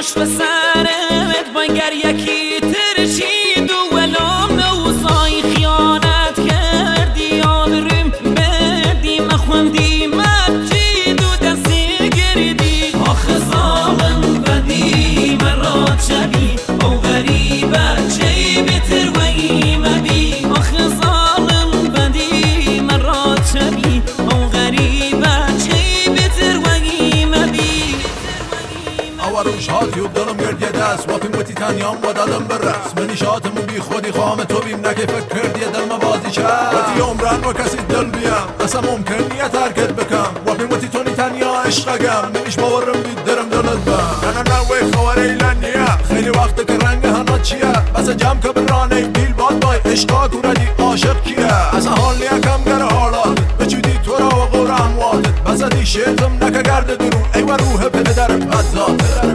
باش به سرت بانگر یکی ترشید و ولام نوزای خیانت کردی آبرم بدی مخوندی مجید و دستی گردی آخه ظالم بدی مرات شبی او غریبه چی بتر و ایمبی آخه ظالم بدی مرات شبی او غریبه چی بتر و ایمبی روش هاتی و دلم گردیه دست و پیموتی تنیام و دادم برس منی شاتمو بی خودی خام تو بیم نکه فکر کردیه دل ما بازی چست و تی عمران و کسی دل بیم اصلا ممکن نیه ترکت بکم و پیموتی تونی تنیا عشقگم نمیش باورم بید درم دلت بم نه وی خوار ایلانیه خیلی وقت که رنگ هنا چیه بس جمع که برانه بیل باد بای عشقا کوردی عاشق کیه اصلا حال نیه کم گر حالاتت بچودی تو را و غور امواتت بس دی شیطم نکه گرد درون ای و روح پدرم بدذات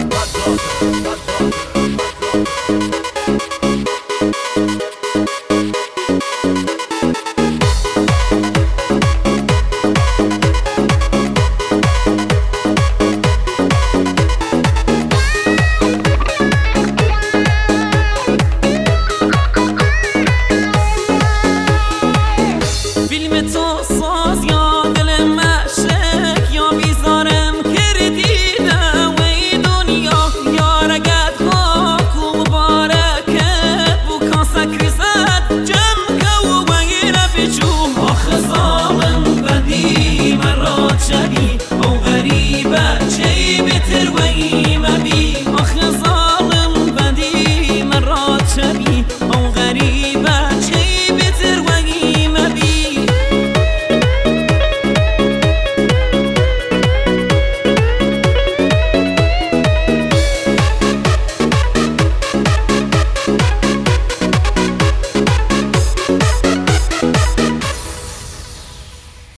فیلم تو ساز یا دل مشک یا بیزارم کردیدم ای دنیا یارگت خاک و مبارکت بو کاسک ریزد جمع که و غیر بجو آخه ظالم بدی